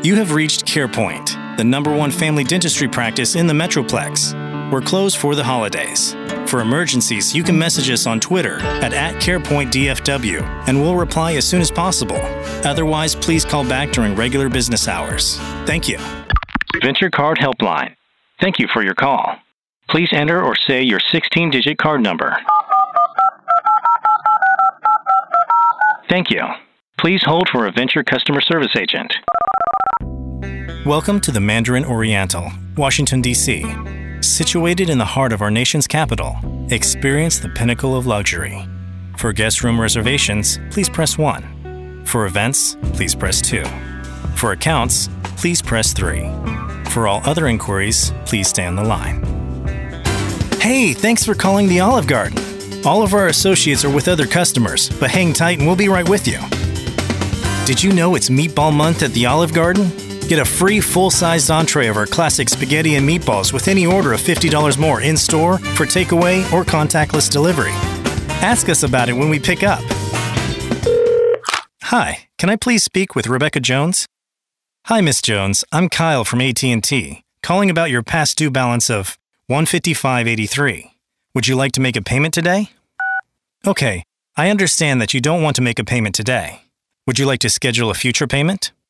You have reached CarePoint, the #1 family dentistry practice in the Metroplex. We're closed for the holidays. For emergencies, you can message us on Twitter at @CarePointDFW, and we'll reply as soon as possible. Otherwise, please call back during regular business hours. Thank you. Venture Card Helpline. Thank you for your call. Please enter or say your 16-digit card number. Thank you. Please hold for a Venture customer service agent. Welcome to the Mandarin Oriental, Washington, D.C. Situated in the heart of our nation's capital, experience the pinnacle of luxury. For guest room reservations, please press 1. For events, please press 2. For accounts, please press 3. For all other inquiries, please stay on the line. Hey, thanks for calling the Olive Garden. All of our associates are with other customers, but hang tight and we'll be right with you. Did you know it's Meatball Month at the Olive Garden? Get a free full-sized entree of our classic spaghetti and meatballs with any order of $50 more in-store, for takeaway, or contactless delivery. Ask us about it when we pick up. Hi, can I please speak with Rebecca Jones? Hi, Miss Jones. I'm Kyle from AT&T, calling about your past due balance of $155.83. Would you like to make a payment today? Okay, I understand that you don't want to make a payment today. Would you like to schedule a future payment?